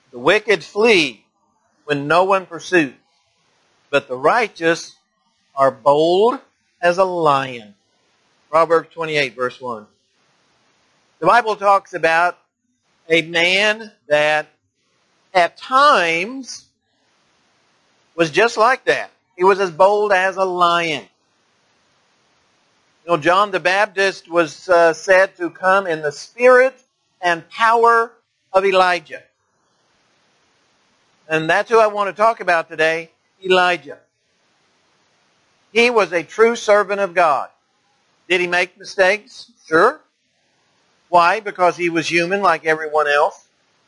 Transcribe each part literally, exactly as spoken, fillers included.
The wicked flee when no one pursues, but the righteous are bold as a lion. Proverbs twenty-eight, verse one. The Bible talks about a man that at times was just like that. He was as bold as a lion. You know, John the Baptist was uh, said to come in the spirit and power of Elijah. And that's who I want to talk about today, Elijah. He was a true servant of God. Did he make mistakes? Sure. Why? Because he was human like everyone else.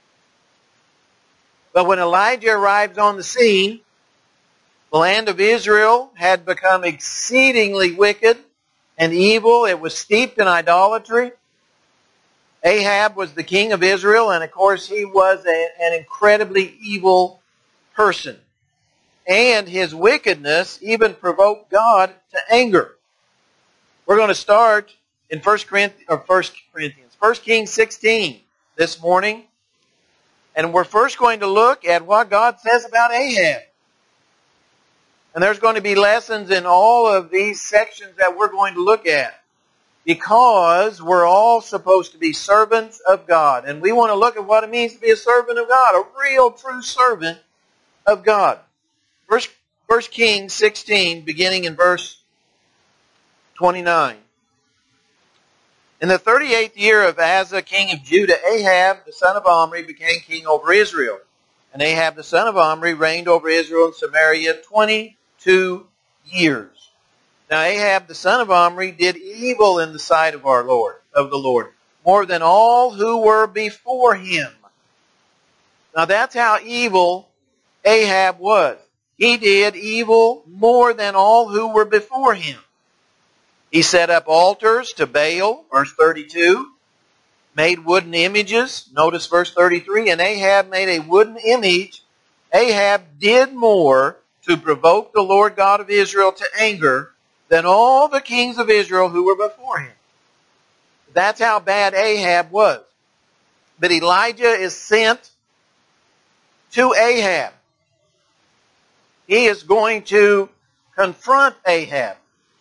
But when Elijah arrives on the scene, the land of Israel had become exceedingly wicked and evil. It was steeped in idolatry. Ahab was the king of Israel, and of course he was a, an incredibly evil person. And his wickedness even provoked God to anger. We're going to start in First Corinthians, or First Corinthians, First Kings sixteen this morning. And we're first going to look at what God says about Ahab. And there's going to be lessons in all of these sections that we're going to look at. Because we're all supposed to be servants of God. And we want to look at what it means to be a servant of God. A real, true servant of God. First, First Kings sixteen, beginning in verse twenty-nine. In the thirty-eighth year of Asa, king of Judah, Ahab, the son of Omri, became king over Israel. And Ahab, the son of Omri, reigned over Israel and Samaria twenty-two years. Now Ahab, the son of Omri, did evil in the sight of our Lord, of the Lord, more than all who were before him. Now that's how evil Ahab was. He did evil more than all who were before him. He set up altars to Baal, verse thirty-two, made wooden images, notice verse thirty-three, and Ahab made a wooden image. Ahab did more to provoke the Lord God of Israel to anger than all the kings of Israel who were before him. That's how bad Ahab was. But Elijah is sent to Ahab. He is going to confront Ahab.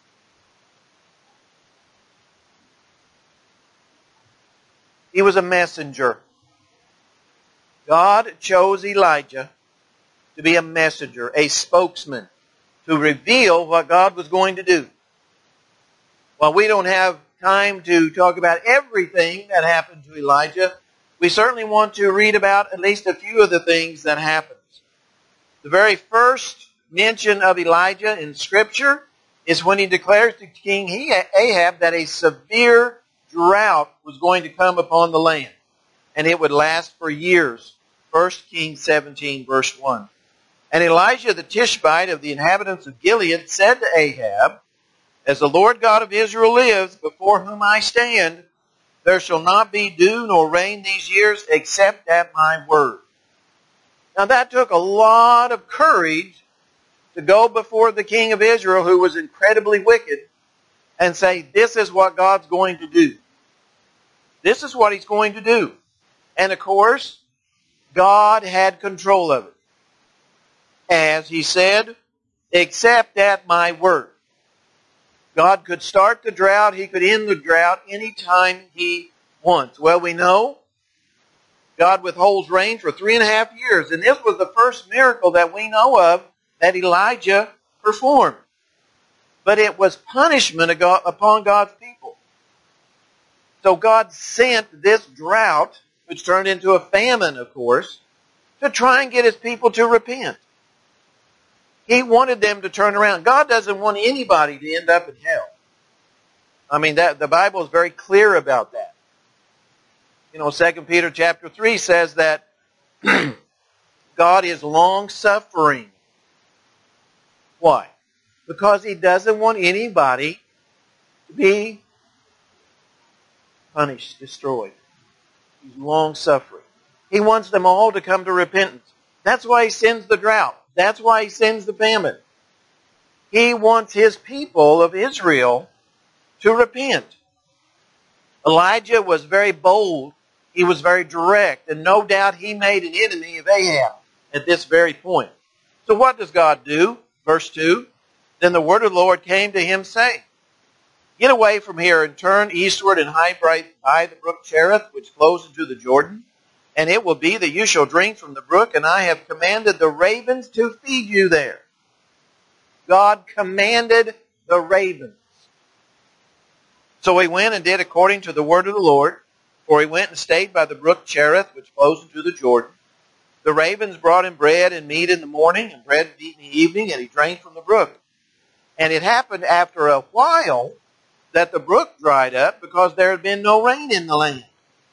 He was a messenger. God chose Elijah to be a messenger, a spokesman, to reveal what God was going to do. While we don't have time to talk about everything that happened to Elijah, we certainly want to read about at least a few of the things that happened. The very first mention of Elijah in Scripture is when he declares to King Ahab that a severe drought was going to come upon the land, and it would last for years. First Kings seventeen, verse one. And Elijah the Tishbite of the inhabitants of Gilead said to Ahab, as the Lord God of Israel lives, before whom I stand, there shall not be dew nor rain these years except at my word. Now that took a lot of courage to go before the king of Israel, who was incredibly wicked, and say, this is what God's going to do. This is what He's going to do. And of course, God had control of it. As He said, except at my word. God could start the drought, He could end the drought anytime He wants. Well, we know God withholds rain for three and a half years. And this was the first miracle that we know of that Elijah performed. But it was punishment upon God's people. So God sent this drought, which turned into a famine, of course, to try and get His people to repent. He wanted them to turn around. God doesn't want anybody to end up in hell. I mean, that the Bible is very clear about that. You know, Second Peter chapter three says that God is long-suffering. Why? Because He doesn't want anybody to be punished, destroyed. He's long-suffering. He wants them all to come to repentance. That's why He sends the drought. That's why He sends the famine. He wants His people of Israel to repent. Elijah was very bold He was very direct, and no doubt he made an enemy of Ahab at this very point. So what does God do? Verse two, then the word of the Lord came to him, saying, get away from here and turn eastward and hide right by the brook Cherith, which flows into the Jordan. And it will be that you shall drink from the brook, and I have commanded the ravens to feed you there. God commanded the ravens. So he went and did according to the word of the Lord, for he went and stayed by the brook Cherith, which flows into the Jordan. The ravens brought him bread and meat in the morning, and bread and meat in the evening, and he drank from the brook. And it happened after a while that the brook dried up, because there had been no rain in the land.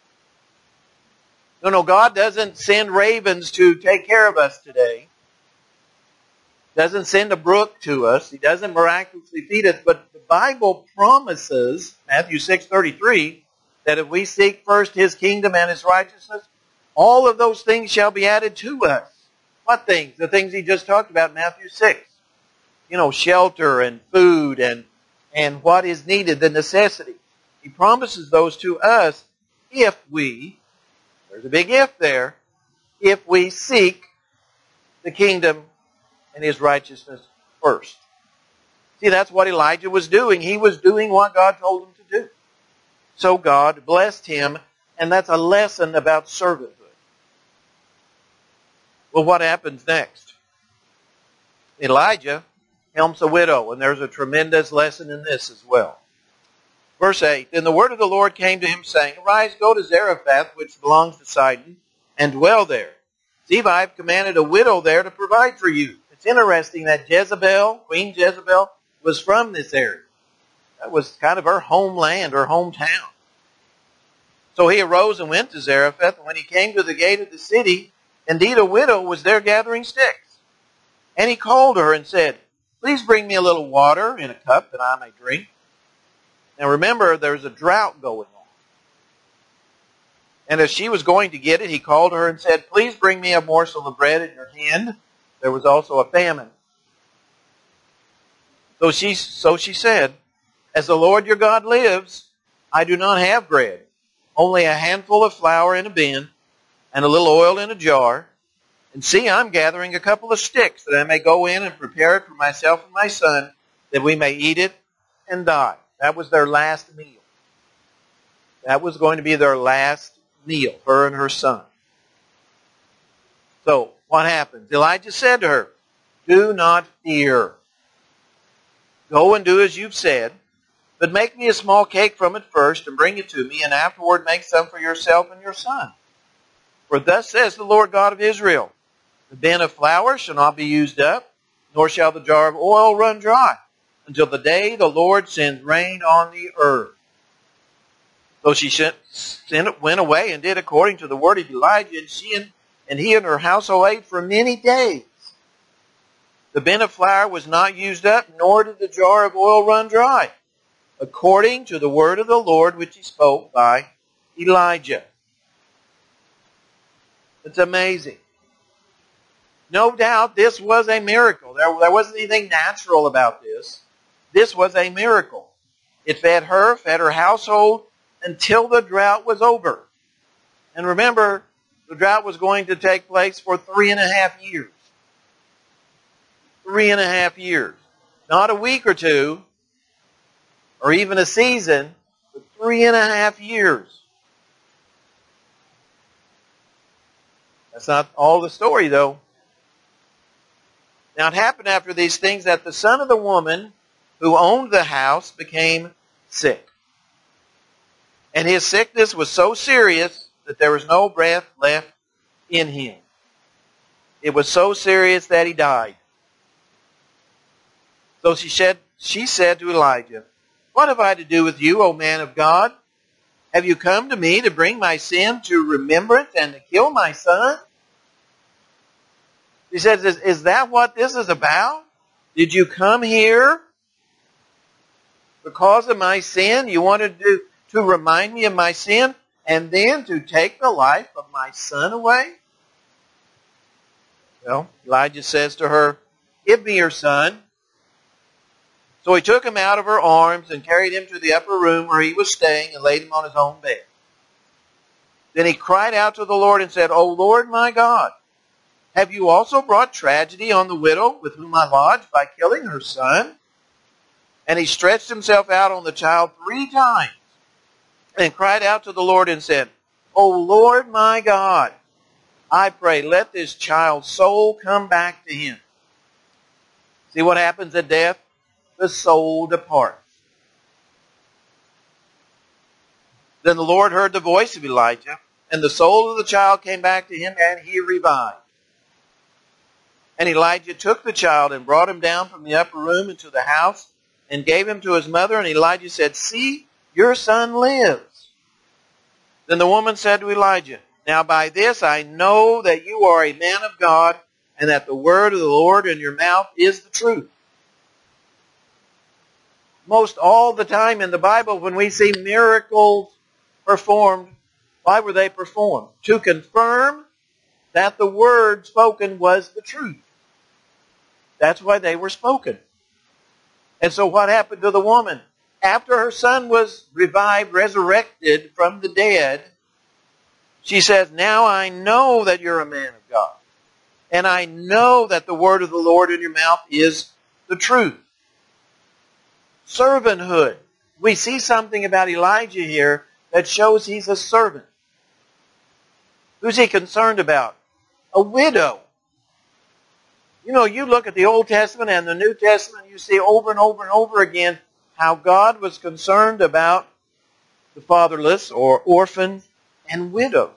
No, no, God doesn't send ravens to take care of us today. Doesn't send a brook to us. He doesn't miraculously feed us. But the Bible promises, Matthew six thirty-three, that if we seek first His kingdom and His righteousness, all of those things shall be added to us. What things? The things He just talked about in Matthew six. You know, shelter and food and, and what is needed, the necessity. He promises those to us if we, there's a big if there, if we seek the kingdom and His righteousness first. See, that's what Elijah was doing. He was doing what God told him to do. So God blessed him, and that's a lesson about servanthood. Well, what happens next? Elijah helps a widow, and there's a tremendous lesson in this as well. Verse eight, then the word of the Lord came to him, saying, arise, go to Zarephath, which belongs to Sidon, and dwell there. See, I've commanded a widow there to provide for you. It's interesting that Jezebel, Queen Jezebel, was from this area. That was kind of her homeland, her hometown. So he arose and went to Zarephath, and when he came to the gate of the city, indeed a widow was there gathering sticks. And he called her and said, please bring me a little water in a cup that I may drink. Now remember, there's a drought going on. And as she was going to get it, he called her and said, please bring me a morsel of bread in your hand. There was also a famine. So she, so she said, as the Lord your God lives, I do not have bread, only a handful of flour in a bin and a little oil in a jar. And see, I'm gathering a couple of sticks that I may go in and prepare it for myself and my son, that we may eat it and die. That was their last meal. That was going to be their last meal, her and her son. So, what happens? Elijah said to her, do not fear. Go and do as you've said, but make me a small cake from it first and bring it to me, and afterward make some for yourself and your son. For thus says the Lord God of Israel, the bin of flour shall not be used up, nor shall the jar of oil run dry, until the day the Lord sends rain on the earth. So she sent, sent, went away and did according to the word of Elijah, and she and, and he and her household ate for many days. The bin of flour was not used up, nor did the jar of oil run dry, according to the word of the Lord which he spoke by Elijah. It's amazing. No doubt this was a miracle. There, there wasn't anything natural about this. This was a miracle. It fed her, fed her household, until the drought was over. And remember, the drought was going to take place for three and a half years. Three and a half years. Not a week or two, or even a season, but three and a half years. That's not all the story, though. Now, it happened after these things that the son of the woman who owned the house became sick. And his sickness was so serious that there was no breath left in him. It was so serious that he died. So she said, she said to Elijah, what have I to do with you, O man of God? Have you come to me to bring my sin to remembrance and to kill my son? He says, is, is that what this is about? Did you come here because of my sin? You wanted to, to remind me of my sin and then to take the life of my son away? Well, Elijah says to her, give me your son. So he took him out of her arms and carried him to the upper room where he was staying and laid him on his own bed. Then he cried out to the Lord and said, O Lord my God, have you also brought tragedy on the widow with whom I lodged by killing her son? And he stretched himself out on the child three times and cried out to the Lord and said, O Lord my God, I pray, let this child's soul come back to him. See what happens at death? The soul departs. Then the Lord heard the voice of Elijah, and the soul of the child came back to him, and he revived. And Elijah took the child and brought him down from the upper room into the house and gave him to his mother. And Elijah said, See, your son lives. Then the woman said to Elijah, Now by this I know that you are a man of God, and that the word of the Lord in your mouth is the truth. Most all the time in the Bible, when we see miracles performed, why were they performed? To confirm that the word spoken was the truth. That's why they were spoken. And so what happened to the woman? After her son was revived, resurrected from the dead, she says, Now I know that you're a man of God. And I know that the word of the Lord in your mouth is the truth. Servanthood. We see something about Elijah here that shows he's a servant. Who's he concerned about? A widow. You know, you look at the Old Testament and the New Testament, you see over and over and over again how God was concerned about the fatherless or orphans and widows.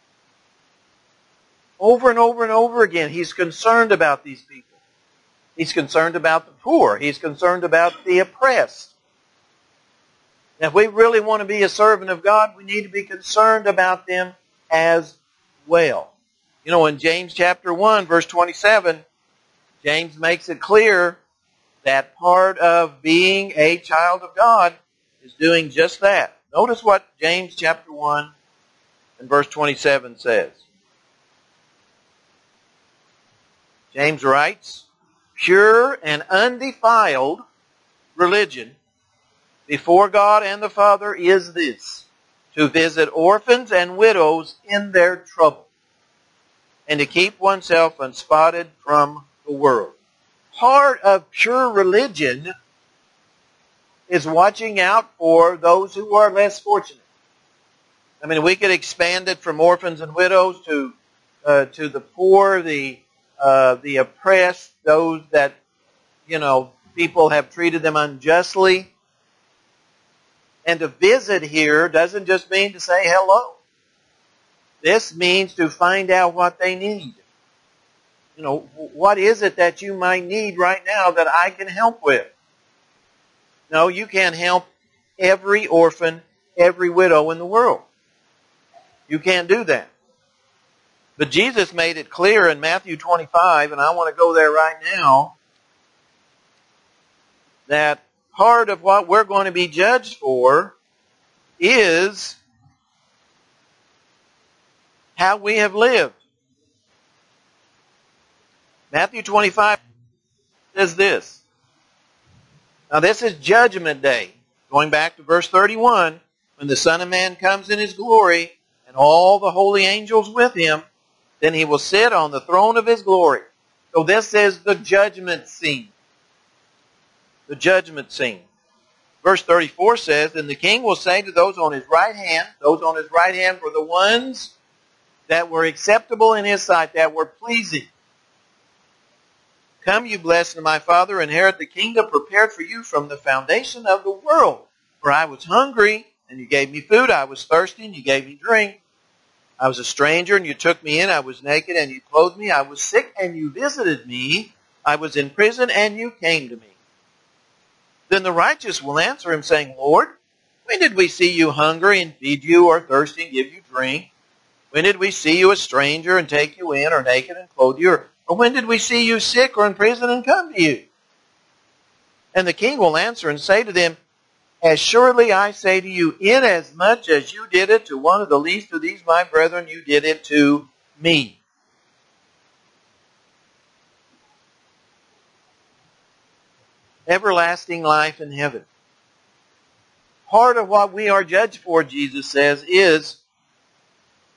Over and over and over again, He's concerned about these people. He's concerned about the poor. He's concerned about the oppressed. Now, if we really want to be a servant of God, we need to be concerned about them as well. You know, in James chapter one, verse twenty-seven, James makes it clear that part of being a child of God is doing just that. Notice what James chapter one and verse twenty-seven says. James writes, Pure and undefiled religion before God and the Father is this, to visit orphans and widows in their trouble, and to keep oneself unspotted from the world. Part of pure religion is watching out for those who are less fortunate. I mean, we could expand it from orphans and widows to uh, to the poor, the uh, the oppressed, those that, you know, people have treated them unjustly. And to visit here doesn't just mean to say hello. This means to find out what they need. You know, what is it that you might need right now that I can help with? No, you can't help every orphan, every widow in the world. You can't do that. But Jesus made it clear in Matthew twenty-five, and I want to go there right now, that part of what we're going to be judged for is how we have lived. Matthew twenty-five says this. Now this is Judgment Day. Going back to verse thirty-one, when the Son of Man comes in His glory and all the holy angels with Him, then He will sit on the throne of His glory. So this is the judgment scene. The judgment scene. Verse thirty-four says, And the King will say to those on His right hand, those on His right hand were the ones that were acceptable in His sight, that were pleasing. Come, you blessed of my Father, inherit the kingdom prepared for you from the foundation of the world. For I was hungry, and you gave me food. I was thirsty, and you gave me drink. I was a stranger, and you took me in. I was naked, and you clothed me. I was sick, and you visited me. I was in prison, and you came to me. Then the righteous will answer Him, saying, Lord, when did we see you hungry and feed you, or thirsty and give you drink? When did we see you a stranger and take you in, or naked and clothe you? Or, or when did we see you sick or in prison and come to you? And the King will answer and say to them, As surely I say to you, inasmuch as you did it to one of the least of these my brethren, you did it to me. Everlasting life in heaven. Part of what we are judged for, Jesus says, is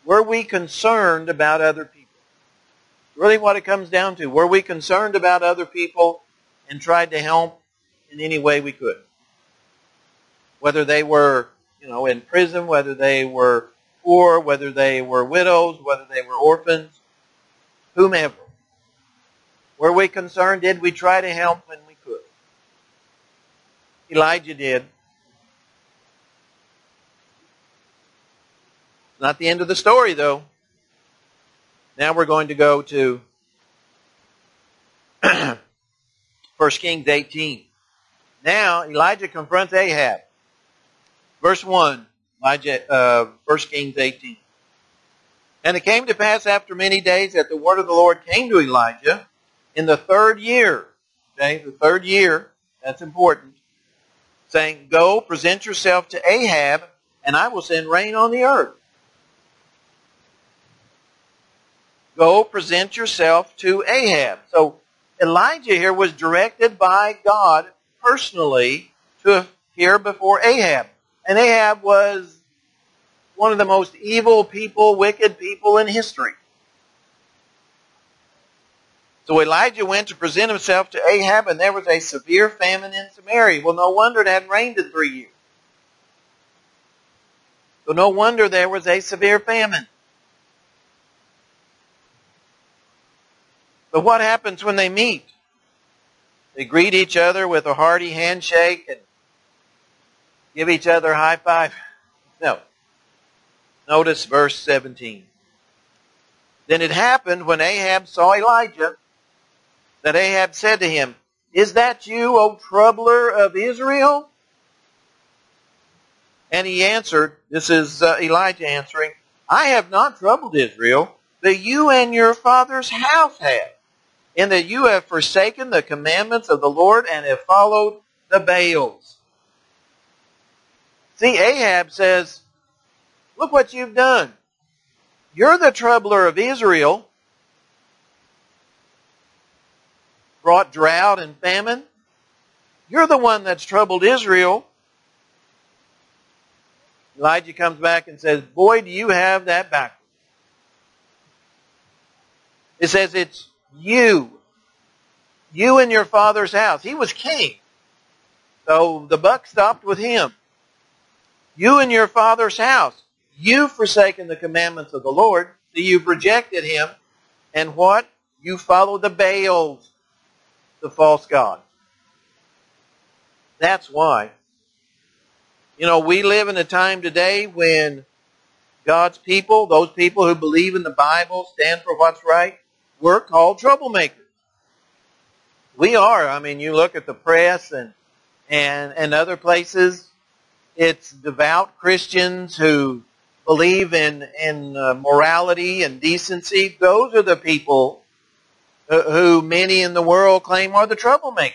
Were we concerned about other people? Really what it comes down to. Were we concerned about other people and tried to help in any way we could? Whether they were, you know, in prison, whether they were poor, whether they were widows, whether they were orphans, whomever. Were we concerned? Did we try to help when we could? Elijah did. It's not the end of the story, though. Now we're going to go to First Kings eighteen. Now Elijah confronts Ahab. Verse one, Elijah, uh, First Kings eighteen. And it came to pass after many days that the word of the Lord came to Elijah in the third year. Okay, the third year, that's important. Saying, go, present yourself to Ahab, and I will send rain on the earth. Go, present yourself to Ahab. So Elijah here was directed by God personally to appear before Ahab. And Ahab was one of the most evil people, wicked people in history. So Elijah went to present himself to Ahab, and there was a severe famine in Samaria. Well, no wonder it hadn't rained in three years. So no wonder there was a severe famine. But what happens when they meet? They greet each other with a hearty handshake and give each other a high five? No. Notice verse seventeen. Then it happened when Ahab saw Elijah that Ahab said to him, is that you, O troubler of Israel? And he answered, this is uh, Elijah answering, I have not troubled Israel, but you and your father's house have, in that you have forsaken the commandments of the Lord and have followed the Baals. See, Ahab says, look what you've done. You're the troubler of Israel. Brought drought and famine. You're the one that's troubled Israel. Elijah comes back and says, boy, do you have that backwards. It says it's you. You and your father's house. He was king. So the buck stopped with him. You and your father's house. You've forsaken the commandments of the Lord. So you've rejected Him. And what? You follow the Baals, the false gods. That's why. You know, we live in a time today when God's people, those people who believe in the Bible, stand for what's right, we're called troublemakers. We are. I mean, you look at the press and and, and other places, it's devout Christians who believe in, in uh, morality and decency. Those are the people who, who many in the world claim are the troublemakers.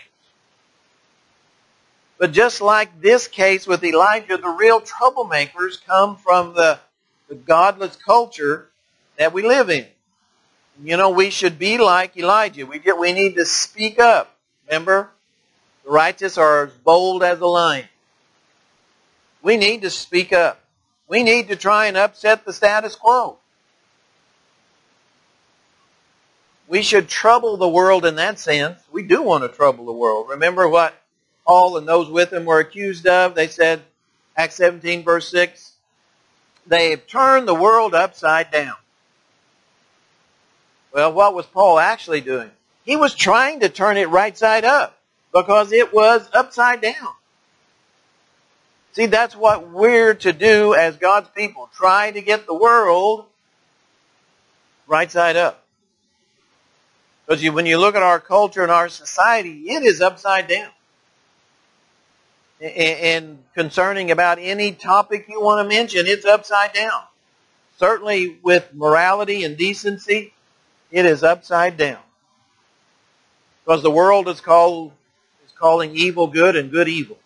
But just like this case with Elijah, the real troublemakers come from the, the godless culture that we live in. You know, we should be like Elijah. We get, we need to speak up. Remember? The righteous are as bold as a lion. We need to speak up. We need to try and upset the status quo. We should trouble the world in that sense. We do want to trouble the world. Remember what Paul and those with him were accused of? They said, Acts seventeen verse six, they have turned the world upside down. Well, what was Paul actually doing? He was trying to turn it right side up because it was upside down. See, that's what we're to do as God's people. Try to get the world right side up. Because you, when you look at our culture and our society, it is upside down. And concerning about any topic you want to mention, it's upside down. Certainly with morality and decency, it is upside down. Because the world is called is calling evil good and good evil.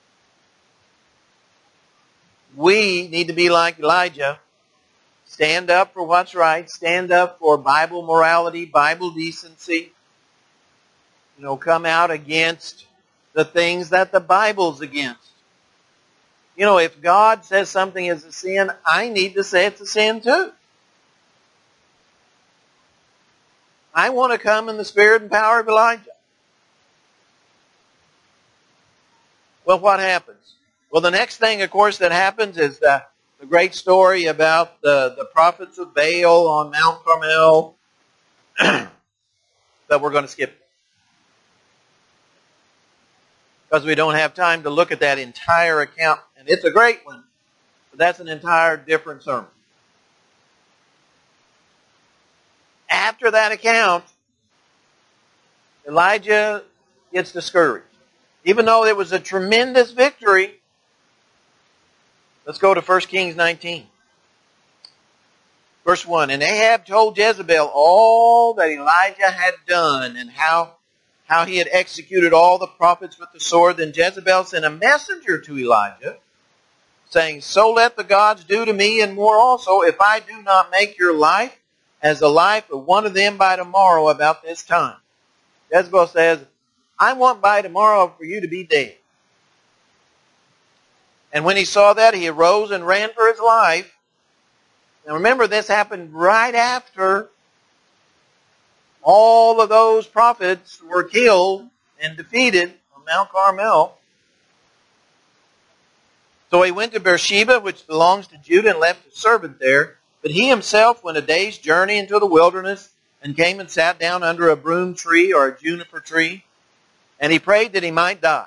We need to be like Elijah. Stand up for what's right. Stand up for Bible morality, Bible decency. You know, come out against the things that the Bible's against. You know, if God says something is a sin, I need to say it's a sin too. I want to come in the spirit and power of Elijah. Well, what happens? Well, the next thing, of course, that happens is the, the great story about the, the prophets of Baal on Mount Carmel that we're going to skip, because we don't have time to look at that entire account. And it's a great one, but that's an entire different sermon. After that account, Elijah gets discouraged. Even though it was a tremendous victory. Let's go to First Kings nineteen. Verse one. And Ahab told Jezebel all that Elijah had done and how, how he had executed all the prophets with the sword. Then Jezebel sent a messenger to Elijah, saying, So let the gods do to me and more also, if I do not make your life as the life of one of them by tomorrow about this time. Jezebel says, I want by tomorrow for you to be dead. And when he saw that, he arose and ran for his life. Now remember, this happened right after all of those prophets were killed and defeated on Mount Carmel. So he went to Beersheba, which belongs to Judah, and left his servant there. But he himself went a day's journey into the wilderness and came and sat down under a broom tree or a juniper tree. And he prayed that he might die.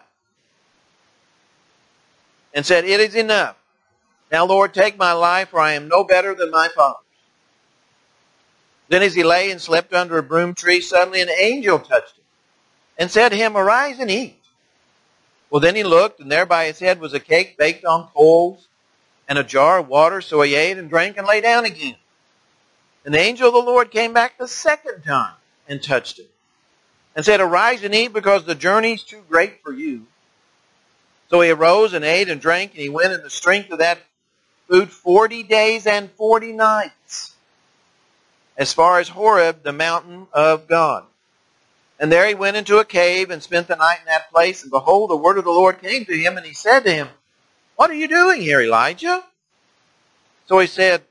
And said, It is enough. Now, Lord, take my life, for I am no better than my fathers. Then as he lay and slept under a broom tree, suddenly an angel touched him and said to him, Arise and eat. Well, then he looked, and there by his head was a cake baked on coals and a jar of water. So he ate and drank and lay down again. And the angel of the Lord came back the second time and touched him and said, Arise and eat, because the journey is too great for you. So he arose and ate and drank, and he went in the strength of that food forty days and forty nights, as far as Horeb, the mountain of God. And there he went into a cave and spent the night in that place. And behold, the word of the Lord came to him, and he said to him, What are you doing here, Elijah? So he said,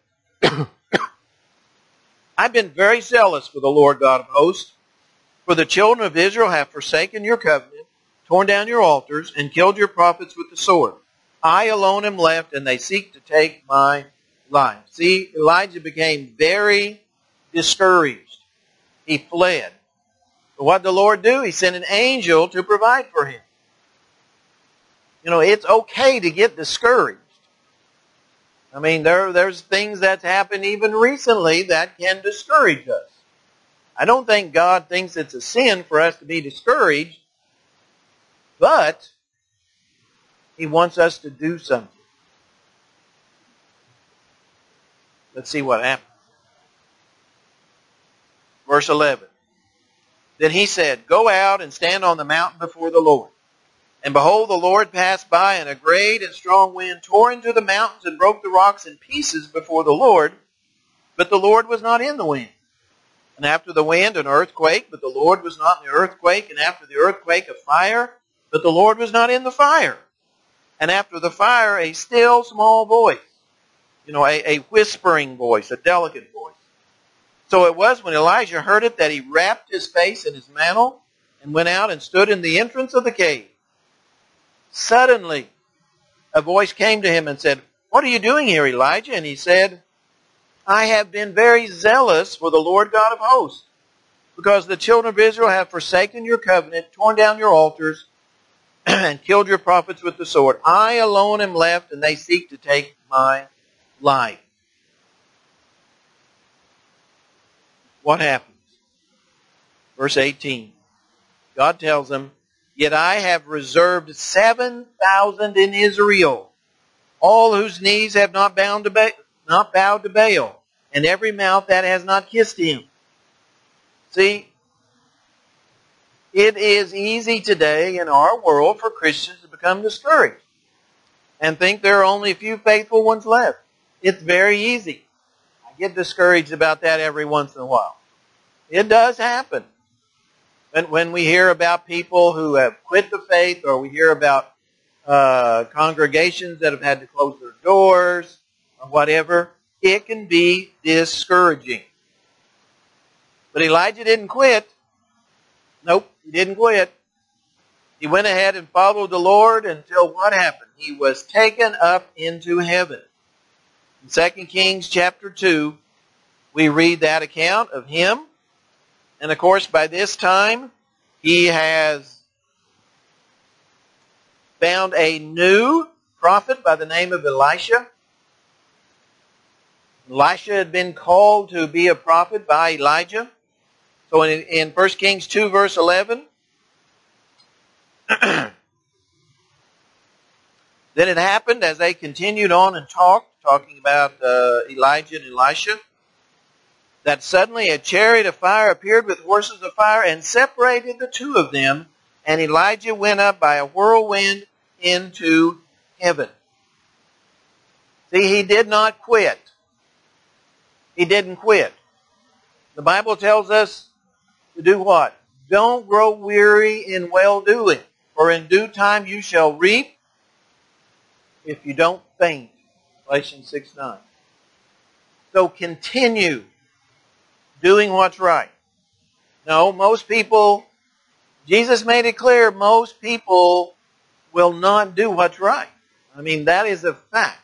I've been very zealous for the Lord God of hosts. For the children of Israel have forsaken your covenant, torn down your altars, and killed your prophets with the sword. I alone am left, and they seek to take my life. See, Elijah became very discouraged. He fled. But what did the Lord do? He sent an angel to provide for him. You know, it's okay to get discouraged. I mean, there, there's things that's happened even recently that can discourage us. I don't think God thinks it's a sin for us to be discouraged, but He wants us to do something. Let's see what happens. Verse eleven. Then he said, Go out and stand on the mountain before the Lord. And behold, the Lord passed by, and a great and strong wind tore into the mountains and broke the rocks in pieces before the Lord. But the Lord was not in the wind. And after the wind, an earthquake, but the Lord was not in the earthquake. And after the earthquake, a fire, but the Lord was not in the fire. And after the fire, a still small voice. You know, a, a whispering voice, a delicate voice. So it was when Elijah heard it that he wrapped his face in his mantle and went out and stood in the entrance of the cave. Suddenly, a voice came to him and said, What are you doing here, Elijah? And he said, I have been very zealous for the Lord God of hosts, because the children of Israel have forsaken your covenant, torn down your altars, and killed your prophets with the sword. I alone am left, and they seek to take my life. What happens? Verse eighteen. God tells them, Yet I have reserved seven thousand in Israel, all whose knees have not bowed to ba- not bowed to Baal, and every mouth that has not kissed him. See, it is easy today in our world for Christians to become discouraged and think there are only a few faithful ones left. It's very easy. I get discouraged about that every once in a while. It does happen. When, when we hear about people who have quit the faith, or we hear about uh, congregations that have had to close their doors, or whatever, it can be discouraging. But Elijah didn't quit. Nope, he didn't quit. He went ahead and followed the Lord until what happened? He was taken up into heaven. In Second Kings chapter two, we read that account of him. And of course, by this time, he has found a new prophet by the name of Elisha. Elisha had been called to be a prophet by Elijah. So in, in First Kings two, verse eleven, then it happened as they continued on and talked, talking about uh, Elijah and Elisha, that suddenly a chariot of fire appeared with horses of fire and separated the two of them, and Elijah went up by a whirlwind into heaven. See, he did not quit. He didn't quit. The Bible tells us to do what? Don't grow weary in well-doing, for in due time you shall reap if you don't faint. Galatians six nine. So continue doing what's right. No, most people, Jesus made it clear, most people will not do what's right. I mean, that is a fact.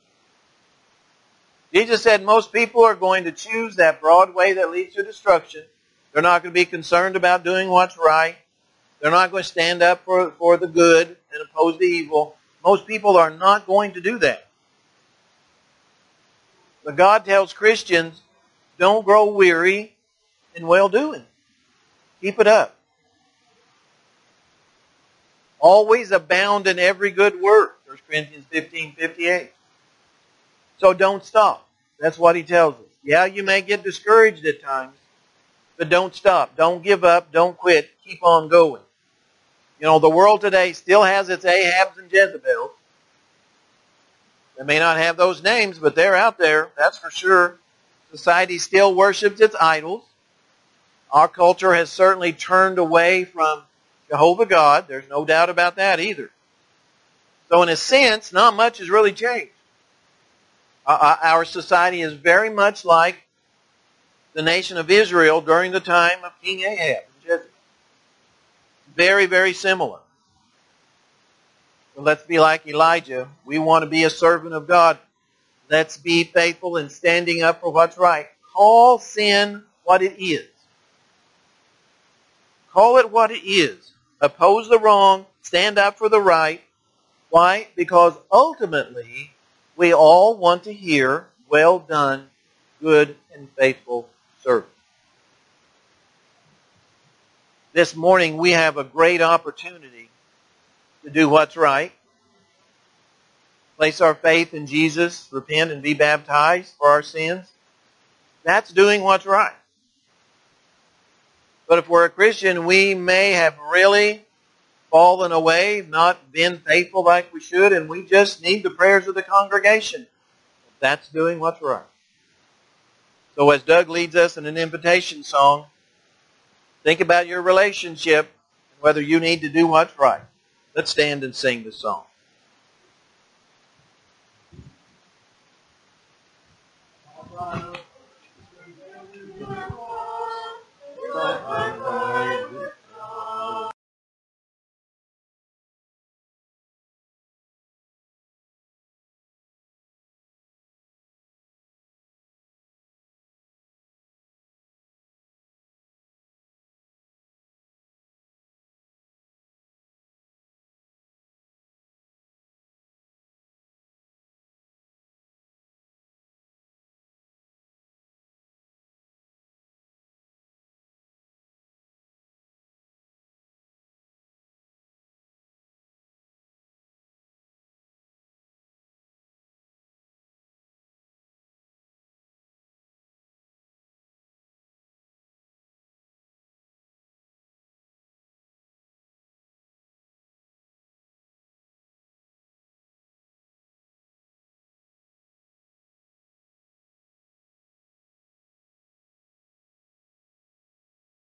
Jesus said most people are going to choose that broad way that leads to destruction. They're not going to be concerned about doing what's right. They're not going to stand up for, for the good and oppose the evil. Most people are not going to do that. But God tells Christians, don't grow weary in well-doing. Keep it up. Always abound in every good work. First Corinthians fifteen fifty-eight. So don't stop. That's what he tells us. Yeah, you may get discouraged at times, but don't stop. Don't give up. Don't quit. Keep on going. You know, the world today still has its Ahabs and Jezebels. They may not have those names, but they're out there. That's for sure. Society still worships its idols. Our culture has certainly turned away from Jehovah God. There's no doubt about that either. So in a sense, not much has really changed. Our society is very much like the nation of Israel during the time of King Ahab and Jezebel. Very, very similar. So let's be like Elijah. We want to be a servant of God. Let's be faithful in standing up for what's right. Call sin what it is. Call it what it is. Oppose the wrong. Stand up for the right. Why? Because ultimately, we all want to hear, well done, good and faithful servant. This morning we have a great opportunity to do what's right. Place our faith in Jesus, repent and be baptized for our sins. That's doing what's right. But if we're a Christian, we may have really fallen away, not been faithful like we should, and we just need the prayers of the congregation. That's doing what's right. So as Doug leads us in an invitation song, think about your relationship and whether you need to do what's right. Let's stand and sing this song. All right.